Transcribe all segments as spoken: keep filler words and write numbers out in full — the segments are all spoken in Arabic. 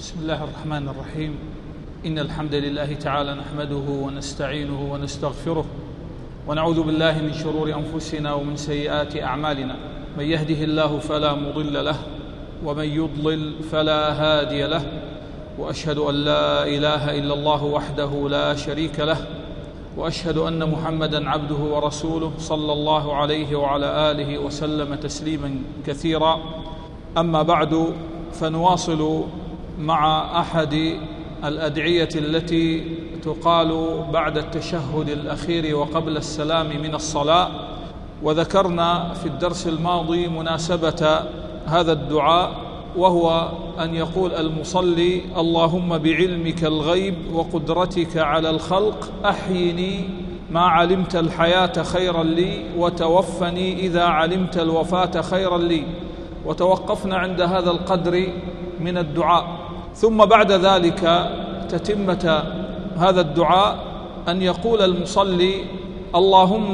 بسم الله الرحمن الرحيم. إن الحمد لله تعالى نحمده ونستعينه ونستغفره ونعوذ بالله من شرور أنفسنا ومن سيئات أعمالنا. من يهده الله فلا مضل له ومن يضلل فلا هادي له، وأشهد أن لا إله إلا الله وحده لا شريك له، وأشهد أن محمدًا عبده ورسوله صلى الله عليه وعلى آله وسلم تسليمًا كثيرا. أما بعد، فنواصل مع أحد الأدعية التي تقال بعد التشهد الأخير وقبل السلام من الصلاة. وذكرنا في الدرس الماضي مناسبة هذا الدعاء، وهو أن يقول المصلي: اللهم بعلمك الغيب وقدرتك على الخلق أحيني ما علمت الحياة خيرا لي، وتوفني إذا علمت الوفاة خيرا لي. وتوقفنا عند هذا القدر من الدعاء. ثم بعد ذلك تتمة هذا الدعاء أن يقول المصلي: اللهم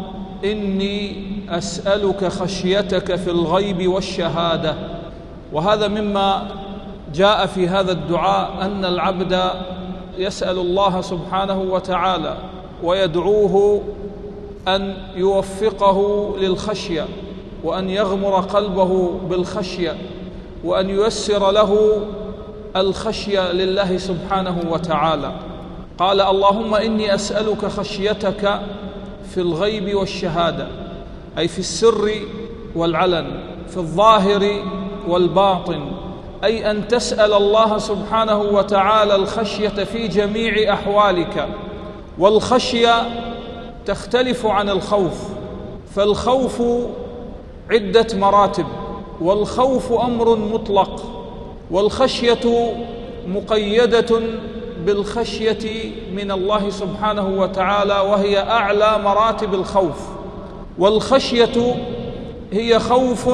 إني أسألك خشيتك في الغيب والشهادة. وهذا مما جاء في هذا الدعاء، أن العبد يسأل الله سبحانه وتعالى ويدعوه أن يوفقه للخشية، وأن يغمر قلبه بالخشية، وأن ييسر له الخشية لله سبحانه وتعالى. قال: اللهم إني أسألك خشيتك في الغيب والشهادة، أي في السر والعلن، في الظاهر والباطن، أي أن تسأل الله سبحانه وتعالى الخشية في جميع أحوالك. والخشية تختلف عن الخوف، فالخوف عدة مراتب، والخوف أمر مطلق، والخشية مقيدة بالخشية من الله سبحانه وتعالى، وهي أعلى مراتب الخوف. والخشية هي خوف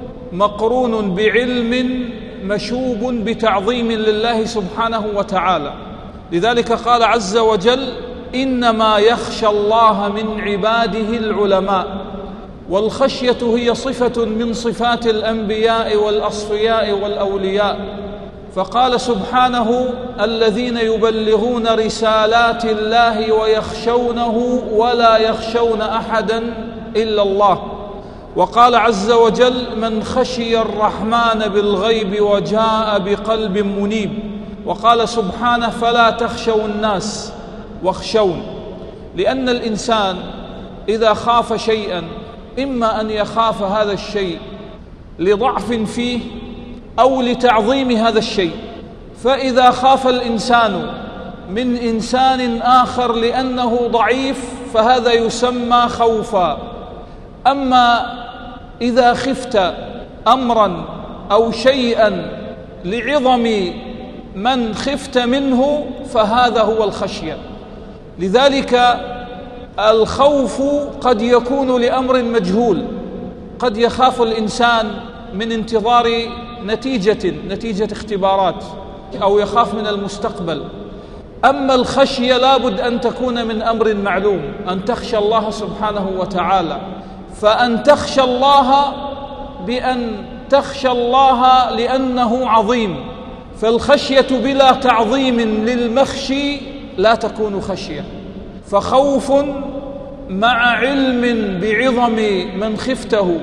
مقرون بعلم مشوب بتعظيم لله سبحانه وتعالى. لذلك قال عز وجل: إنما يخشى الله من عباده العلماء. والخشية هي صفة من صفات الأنبياء والأصفياء والأولياء. فقال سبحانه: الذين يبلغون رسالات الله ويخشونه ولا يخشون أحدا إلا الله. وقال عز وجل: من خشي الرحمن بالغيب وجاء بقلب منيب. وقال سبحانه: فلا تخشوا الناس واخشون. لأن الإنسان إذا خاف شيئا، إما أن يخاف هذا الشيء لضعف فيه أو لتعظيم هذا الشيء. فإذا خاف الإنسان من إنسان آخر لأنه ضعيف فهذا يسمى خوفا. أما إذا خفت أمرا أو شيئا لعظم من خفت منه فهذا هو الخشية. لذلك الخوف قد يكون لأمر مجهول، قد يخاف الإنسان من انتظار نتيجة نتيجة اختبارات، أو يخاف من المستقبل. أما الخشية لابد أن تكون من أمر معلوم، أن تخشى الله سبحانه وتعالى. فأن تخشى الله بأن تخشى الله لأنه عظيم. فالخشية بلا تعظيم للمخشي لا تكون خشية. فخوف مع علم بعظم من خفته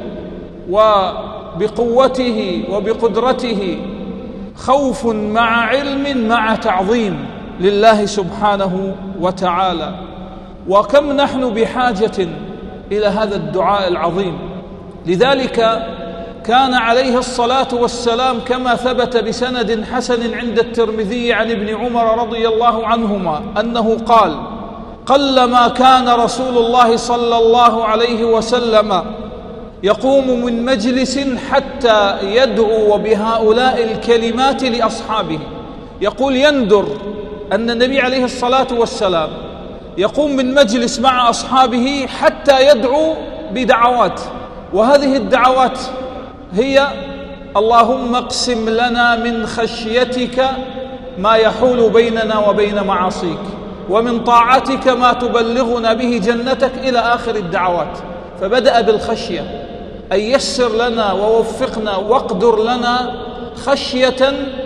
وبقوته وبقدرته، خوف مع علم مع تعظيم لله سبحانه وتعالى. وكم نحن بحاجة إلى هذا الدعاء العظيم. لذلك كان عليه الصلاة والسلام كما ثبت بسند حسن عند الترمذي عن ابن عمر رضي الله عنهما أنه قال: قلما كان رسول الله صلى الله عليه وسلم يقوم من مجلس حتى يدعو بهؤلاء الكلمات لأصحابه. يقول يندر أن النبي عليه الصلاة والسلام يقوم من مجلس مع أصحابه حتى يدعو بدعوات، وهذه الدعوات هي: اللهم اقسم لنا من خشيتك ما يحول بيننا وبين معاصيك، ومن طاعتك ما تبلغنا به جنتك، إلى آخر الدعوات. فبدأ بالخشية، أن يسر لنا ووفقنا واقدر لنا خشية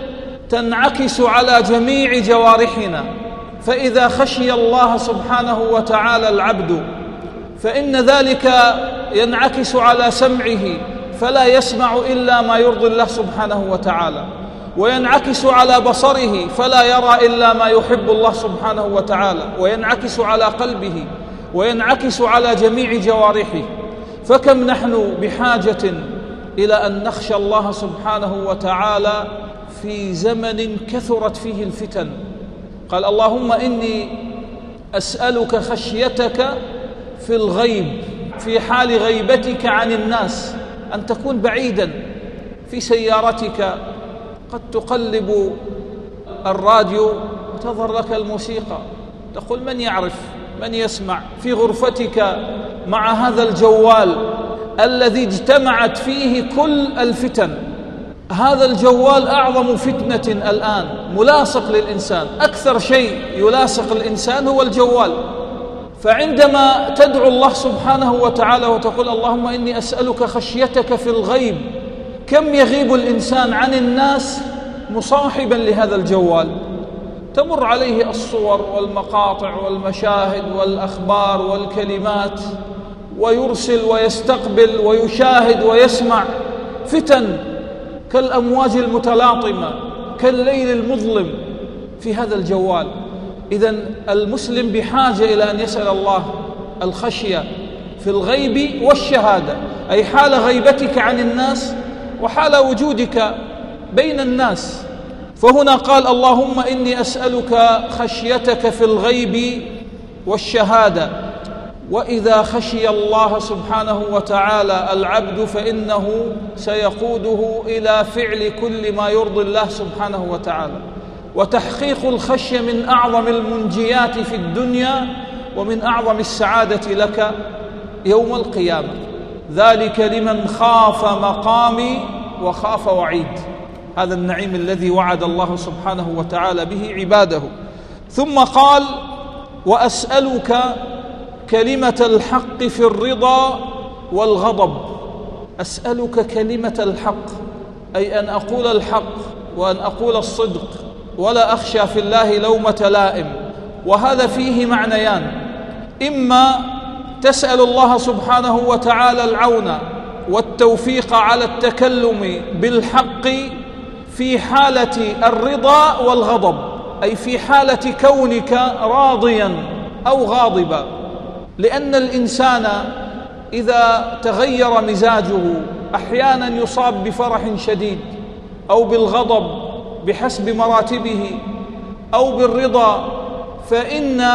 تنعكس على جميع جوارحنا. فإذا خشي الله سبحانه وتعالى العبد فإن ذلك ينعكس على سمعه فلا يسمع إلا ما يرضي الله سبحانه وتعالى، وينعكس على بصره فلا يرى إلا ما يحب الله سبحانه وتعالى، وينعكس على قلبه، وينعكس على جميع جوارحه. فكم نحن بحاجة إلى أن نخشى الله سبحانه وتعالى في زمن كثرت فيه الفتن. قال اللهم إني أسألك خشيتك في الغيب، في حال غيبتك عن الناس، أن تكون بعيدا في سيارتك قد تقلب الراديو وتظهر لك الموسيقى، تقول من يعرف من يسمع، في غرفتك مع هذا الجوال الذي اجتمعت فيه كل الفتن. هذا الجوال أعظم فتنة الآن ملاصق للإنسان، أكثر شيء يلاصق الإنسان هو الجوال. فعندما تدعو الله سبحانه وتعالى وتقول اللهم إني أسألك خشيتك في الغيب، كم يغيب الإنسان عن الناس مصاحبا لهذا الجوال، تمر عليه الصور والمقاطع والمشاهد والأخبار والكلمات، ويرسل ويستقبل ويشاهد ويسمع فتن كالأمواج المتلاطمة كالليل المظلم في هذا الجوال. إذن المسلم بحاجة إلى أن يسأل الله الخشية في الغيب والشهادة، أي حال غيبتك عن الناس وحال وجودك بين الناس. فهنا قال اللهم إني أسألك خشيتك في الغيب والشهادة. وإذا خشي الله سبحانه وتعالى العبد فإنه سيقوده إلى فعل كل ما يرضي الله سبحانه وتعالى. وتحقيق الخشية من أعظم المنجيات في الدنيا ومن أعظم السعادة لك يوم القيامة. ذلك لمن خاف مقامي وخاف وعيد، هذا النعيم الذي وعد الله سبحانه وتعالى به عباده. ثم قال وأسألك كلمة الحق في الرضا والغضب. أسألك كلمة الحق، أي أن أقول الحق وأن أقول الصدق ولا أخشى في الله لومة لائم. وهذا فيه معنيان: إما تسأل الله سبحانه وتعالى العون والتوفيق على التكلم بالحق في حالة الرضا والغضب، أي في حالة كونك راضيا أو غاضبا، لأن الإنسان إذا تغير مزاجه أحيانا يصاب بفرح شديد أو بالغضب بحسب مراتبه أو بالرضا، فإن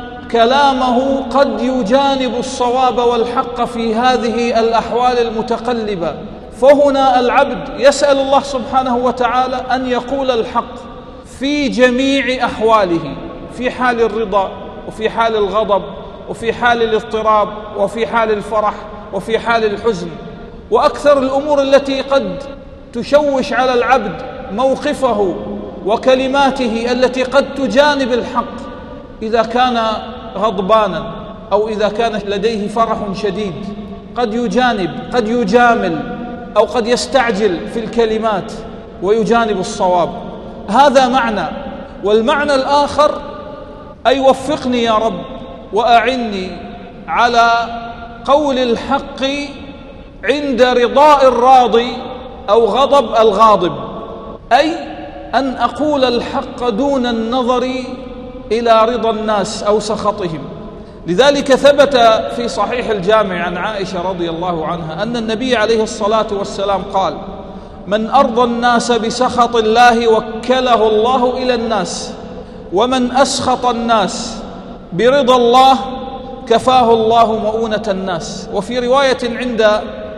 كلامه قد يجانب الصواب والحق في هذه الأحوال المتقلبة. فهنا العبد يسأل الله سبحانه وتعالى أن يقول الحق في جميع أحواله، في حال الرضا وفي حال الغضب وفي حال الاضطراب وفي حال الفرح وفي حال الحزن. وأكثر الأمور التي قد تشوش على العبد موقفه وكلماته التي قد تجانب الحق إذا كان غضبانا أو إذا كان لديه فرح شديد، قد يجانب، قد يجامل، أو قد يستعجل في الكلمات ويجانب الصواب. هذا معنى. والمعنى الآخر أي وفقني يا رب وأعني على قول الحق عند رضاء الراضي أو غضب الغاضب، أي أن أقول الحق دون النظر إلى رضا الناس أو سخطهم. لذلك ثبت في صحيح الجامع عن عائشة رضي الله عنها أن النبي عليه الصلاة والسلام قال: من أرضى الناس بسخط الله وكله الله إلى الناس، ومن أسخط الناس برضا الله كفاه الله مؤونة الناس. وفي رواية عند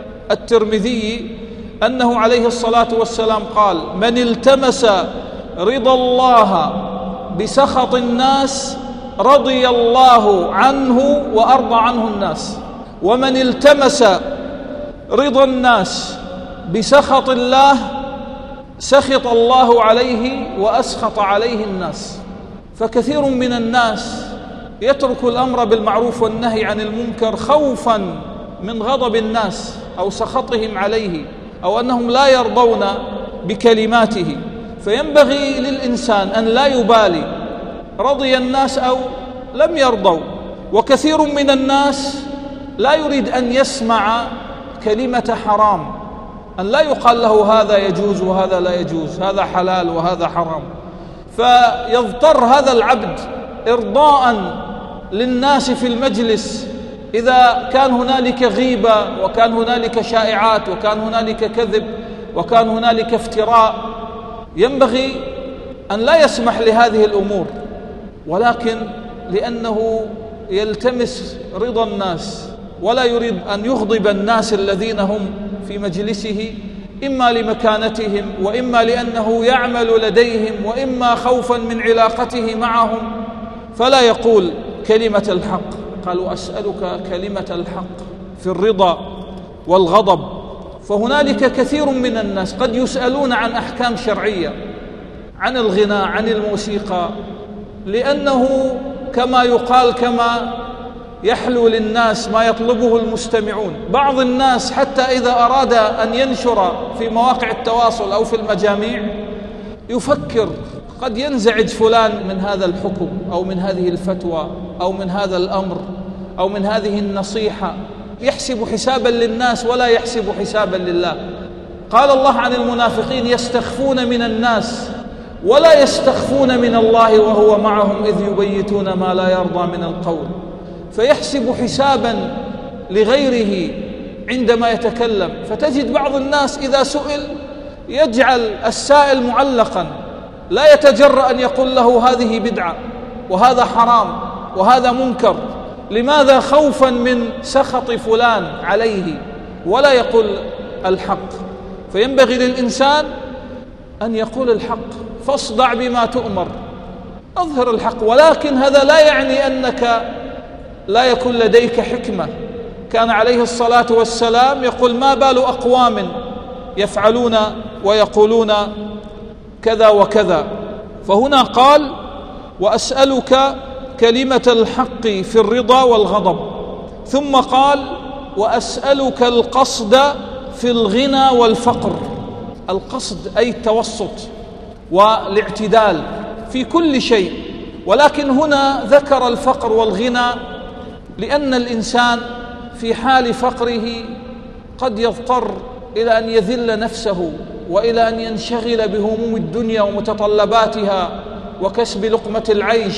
الترمذي أنه عليه الصلاة والسلام قال: من التمس رضا الله بسخط الناس رضي الله عنه وأرضى عنه الناس، ومن التمس رضا الناس بسخط الله سخط الله عليه وأسخط عليه الناس. فكثير من الناس يترك الأمر بالمعروف والنهي عن المنكر خوفا من غضب الناس أو سخطهم عليه أو أنهم لا يرضون بكلماته، فينبغي للإنسان أن لا يبالي رضي الناس أو لم يرضوا. وكثير من الناس لا يريد أن يسمع كلمة حرام، أن لا يقال له هذا يجوز وهذا لا يجوز، هذا حلال وهذا حرام. فيضطر هذا العبد إرضاء للناس في المجلس إذا كان هنالك غيبة وكان هنالك شائعات وكان هنالك كذب وكان هنالك افتراء، ينبغي أن لا يسمح لهذه الأمور، ولكن لأنه يلتمس رضا الناس ولا يريد أن يغضب الناس الذين هم في مجلسه، إما لمكانتهم وإما لأنه يعمل لديهم وإما خوفا من علاقته معهم، فلا يقول كلمة الحق. قالوا أسألك كلمة الحق في الرضا والغضب. فهنالك كثير من الناس قد يسألون عن أحكام شرعية، عن الغناء، عن الموسيقى، لأنه كما يقال كما يحلو للناس ما يطلبه المستمعون. بعض الناس حتى إذا أراد أن ينشر في مواقع التواصل أو في المجاميع يفكر قد ينزعج فلان من هذا الحكم أو من هذه الفتوى أو من هذا الأمر أو من هذه النصيحة، يحسب حسابا للناس ولا يحسب حسابا لله. قال الله عن المنافقين يستخفون من الناس ولا يستخفون من الله وهو معهم إذ يبيتون ما لا يرضى من القول. فيحسب حسابا لغيره عندما يتكلم. فتجد بعض الناس إذا سئل يجعل السائل معلقا، لا يتجرأ أن يقول له هذه بدعة وهذا حرام وهذا منكر. لماذا؟ خوفا من سخط فلان عليه، ولا يقول الحق. فينبغي للإنسان أن يقول الحق، فاصدع بما تؤمر، أظهر الحق، ولكن هذا لا يعني أنك لا يكون لديك حكمة. كان عليه الصلاة والسلام يقول ما بال أقوام يفعلون ويقولون كذا وكذا. فهنا قال وأسألك كلمة الحق في الرضا والغضب، ثم قال وأسألك القصد في الغنى والفقر. القصد أي التوسط والاعتدال في كل شيء، ولكن هنا ذكر الفقر والغنى لأن الإنسان في حال فقره قد يضطر إلى أن يذل نفسه وإلى أن ينشغل بهموم الدنيا ومتطلباتها وكسب لقمة العيش،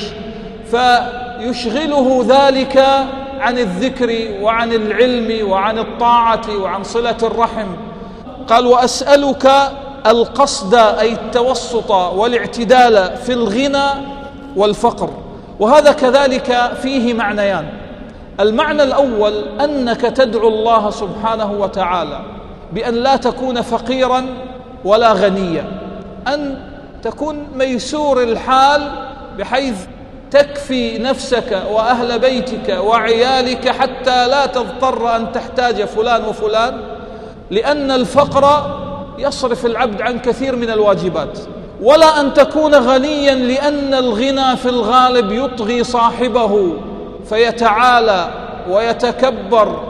فيشغله ذلك عن الذكر وعن العلم وعن الطاعة وعن صلة الرحم. قال وأسألك القصد أي التوسط والاعتدال في الغنى والفقر. وهذا كذلك فيه معنيان. المعنى الأول أنك تدعو الله سبحانه وتعالى بأن لا تكون فقيرا ولا غنيا، أن تكون ميسور الحال بحيث تكفي نفسك وأهل بيتك وعيالك حتى لا تضطر أن تحتاج فلان وفلان، لأن الفقر يصرف العبد عن كثير من الواجبات. ولا أن تكون غنيا لأن الغنى في الغالب يطغي صاحبه فيتعالى ويتكبر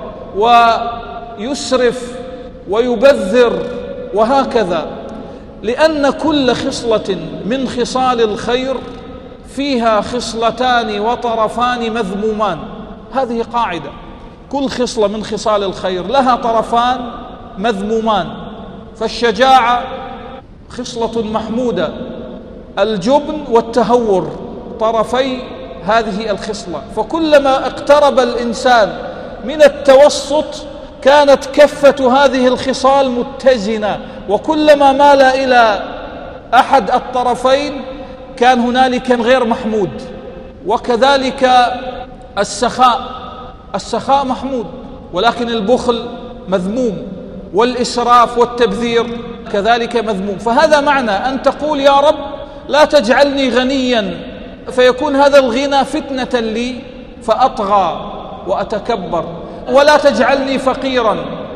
ويسرف ويبذر وهكذا، لأن كل خصلة من خصال الخير فيها خصلتان وطرفان مذمومان. هذه قاعدة، كل خصلة من خصال الخير لها طرفان مذمومان. فالشجاعة خصلة محمودة، الجبن والتهور طرفي هذه الخصلة. فكلما اقترب الإنسان من التوسط كانت كفة هذه الخصال متزنة، وكلما مال إلى أحد الطرفين كان هنالك غير محمود. وكذلك السخاء، السخاء محمود ولكن البخل مذموم، والإسراف والتبذير كذلك مذموم. فهذا معنى أن تقول يا رب لا تجعلني غنيا فيكون هذا الغنى فتنة لي فأطغى وأتكبر، ولا تجعلني فقيرا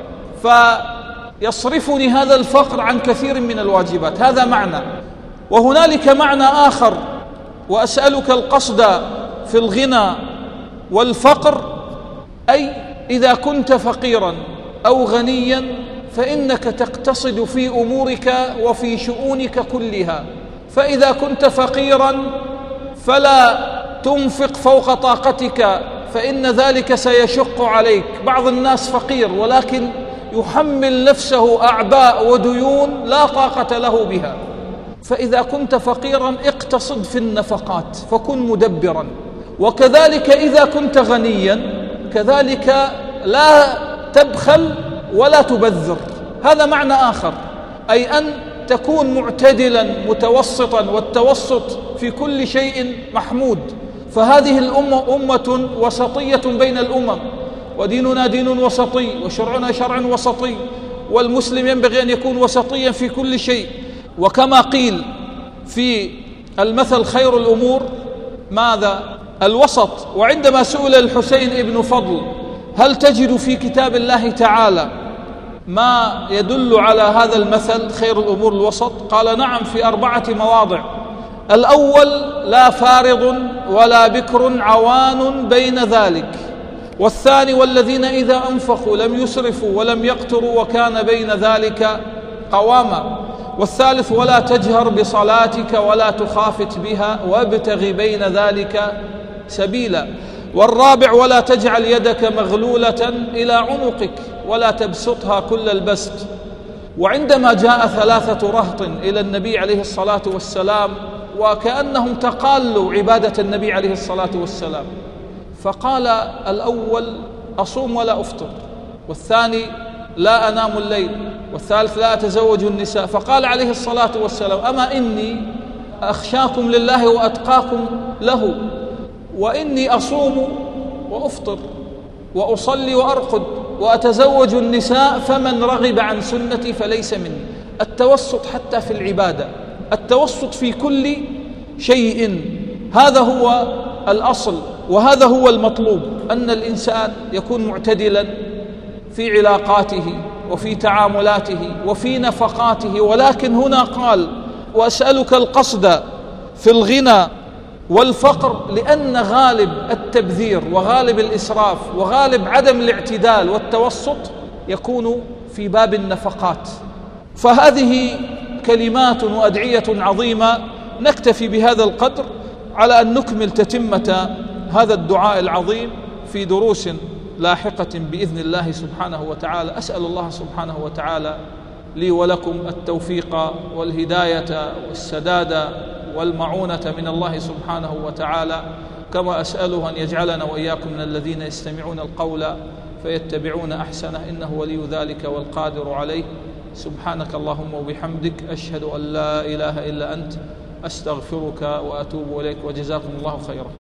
فيصرفني هذا الفقر عن كثير من الواجبات. هذا معنى. وهنالك معنى آخر وأسألك القصد في الغنى والفقر، أي إذا كنت فقيرا أو غنيا فإنك تقتصد في أمورك وفي شؤونك كلها. فإذا كنت فقيرا فلا تنفق فوق طاقتك، فإن ذلك سيشق عليك. بعض الناس فقير ولكن يحمل نفسه أعباء وديون لا طاقة له بها. فإذا كنت فقيرا اقتصد في النفقات فكن مدبرا. وكذلك إذا كنت غنيا كذلك لا تبخل ولا تبذر. هذا معنى آخر، أي أن تكون معتدلا متوسطا، والتوسط في كل شيء محمود. فهذه الأمة أمة وسطية بين الأمم، وديننا دين وسطي، وشرعنا شرع وسطي، والمسلم ينبغي أن يكون وسطيا في كل شيء. وكما قيل في المثل خير الأمور ماذا؟ الوسط. وعندما سئل الحسين ابن فضل هل تجد في كتاب الله تعالى ما يدل على هذا المثل خير الأمور الوسط؟ قال نعم، في أربعة مواضع. الأول لا فارض ولا بكر عوان بين ذلك. والثاني والذين إذا أنفقوا لم يسرفوا ولم يقتروا وكان بين ذلك قواما. والثالث ولا تجهر بصلاتك ولا تخافت بها وابتغ بين ذلك سبيلا. والرابع ولا تجعل يدك مغلولة إلى عنقك ولا تبسطها كل البسط. وعندما جاء ثلاثة رهط إلى النبي عليه الصلاة والسلام وكأنهم تقالوا عبادة النبي عليه الصلاة والسلام، فقال الأول أصوم ولا أفطر، والثاني لا أنام الليل، والثالث لا أتزوج النساء. فقال عليه الصلاة والسلام أما إني أخشاكم لله وأتقاكم له، وإني أصوم وأفطر وأصلي وأرقد وأتزوج النساء، فمن رغب عن سنتي فليس مني. التوسط حتى في العبادة، التوسط في كل شيء، هذا هو الأصل وهذا هو المطلوب، أن الإنسان يكون معتدلا في علاقاته وفي تعاملاته وفي نفقاته. ولكن هنا قال وأسألك القصد في الغنى والفقر، لأن غالب التبذير وغالب الإسراف وغالب عدم الاعتدال والتوسط يكون في باب النفقات. فهذه كلمات وأدعية عظيمة. نكتفي بهذا القدر على أن نكمل تتمة هذا الدعاء العظيم في دروس لاحقة بإذن الله سبحانه وتعالى. أسأل الله سبحانه وتعالى لي ولكم التوفيق والهداية والسداد والمعونة من الله سبحانه وتعالى، كما أسأله أن يجعلنا وإياكم من الذين يستمعون القول فيتبعون أحسنه، إنه ولي ذلك والقادر عليه. سبحانك اللهم وبحمدك، أشهد أن لا إله إلا أنت، أستغفرك وأتوب إليك، وجزاكم الله خيرا.